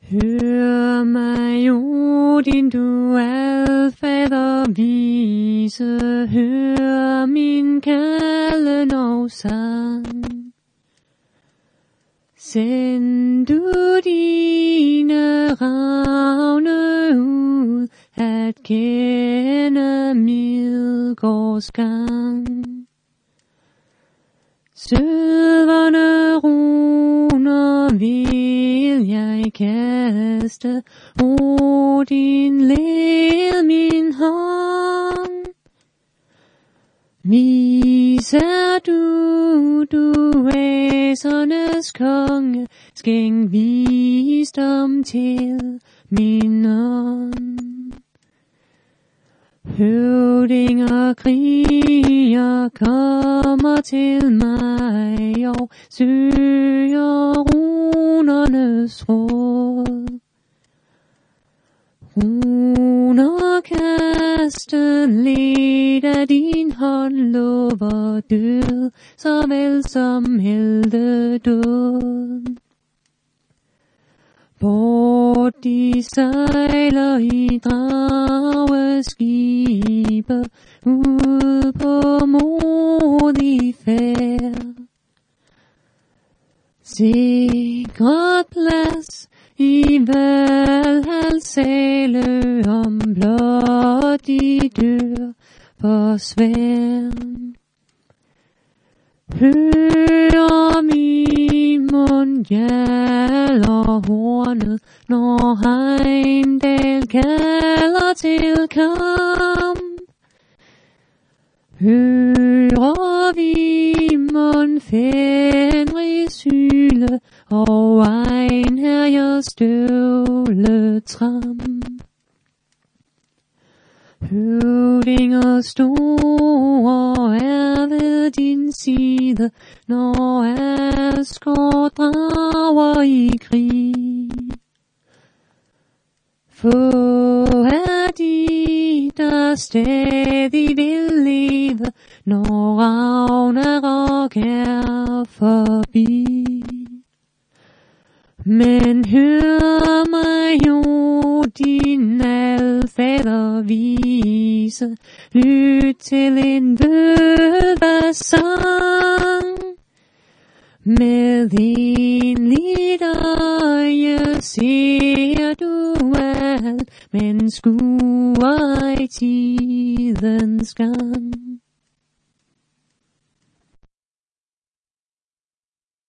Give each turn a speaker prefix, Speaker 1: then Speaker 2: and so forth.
Speaker 1: Hør mig, Odin, du alfader vise, hør min kalden og sang. Send du dine ravne ud, at kende Midgårds gang. Sødverne runer vil jeg kaste, Odin led min hånd. Vis er du væsernes konge, skænk visdom til min ånd. Høvdinger kriger kommer til mig og søger runernes råd. Runer kasten led af din hånd lover død, såvel som heldedåd. Bort de sejler i drageskibe, ud på modig færd. Sikret plads i Valhalls sale, om blot de dør for sværd. Hør min mund gjalder hornet, når Heimdall kalder til kamp. Hører vi mund Fenris hyle, og Einherjers støvletramp. Høvdinger store er ved din side, når Asgård drager i krig. Få er de, der stadig vil leve, når Ragnarok er forbi. Men hør mig, Odin alfader vise, lyt til en død sang. Med en lidt øje ser du alt, men skuer ej tidens gang.